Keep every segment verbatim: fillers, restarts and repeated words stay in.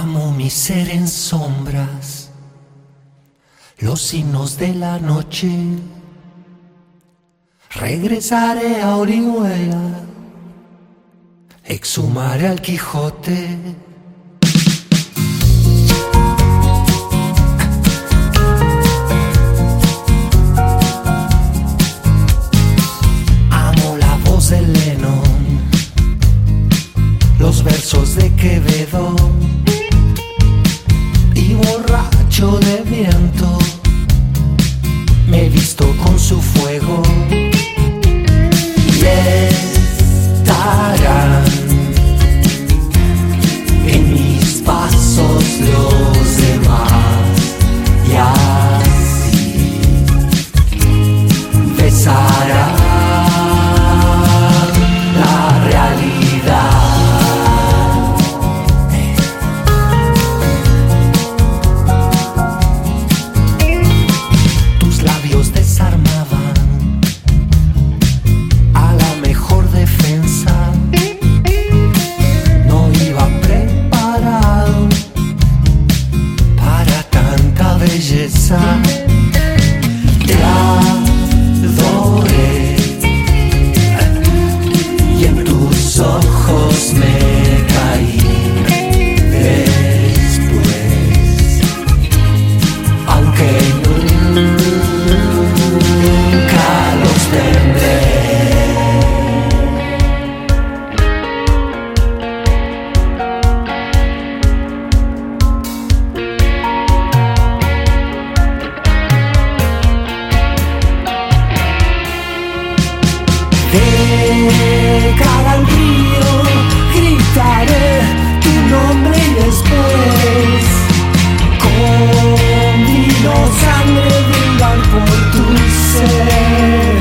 Amo mi ser en sombras, los signos de la noche. Regresaré a Orihuela, exhumaré al Quijote. Amo la voz de Lennon, los versos de Quevedo, y borracho de viento me he visto con su fuego. Y estarán en mis pasos los demás, y así besarán la realidad. Tus labios desarmaban a la mejor defensa. No iba preparado para tanta belleza. Te adoré y en tus ojos me caí. Después, aunque nunca los tendré. De cada río gritaré tu nombre y después con vino sangre brindar por tu ser.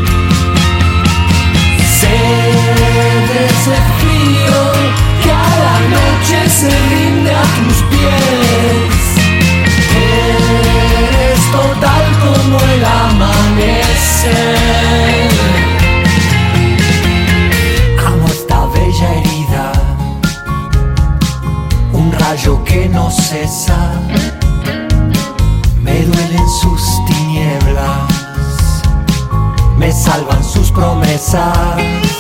Sé de ese frío que a la noche se rinde a tus pies. Eres total como el amanecer. Herida, un rayo que no cesa, me duelen sus tinieblas, me salvan sus promesas.